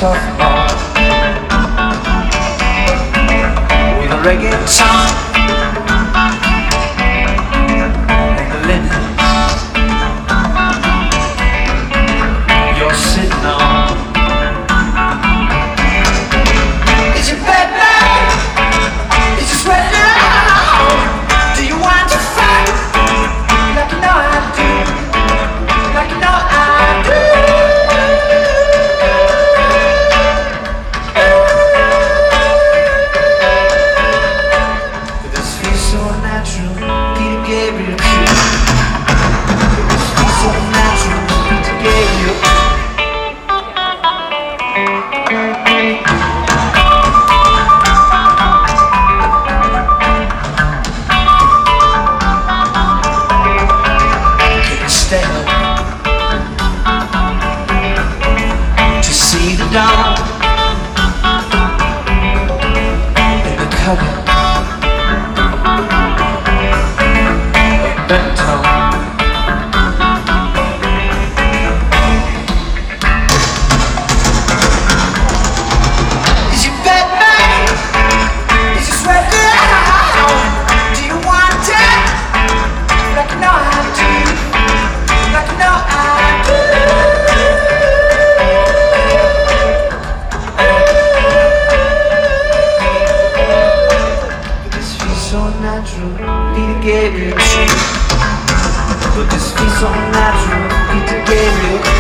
softball with a reggaeton and the linens you're sitting on. Is it bad man? Is it sweat now? Do you want to fight? Like you know I do. Like you know I do. But this feels so natural, Peter Gabriel too. But this feels so natural, Peter Gabriel. See the dawn in the cover of Benton. Is your bed made? Is your sweat down? Do you want it? Like you know I do. Like you know I do. So natural, Peter Gabriel. But this feels so natural, Peter Gabriel.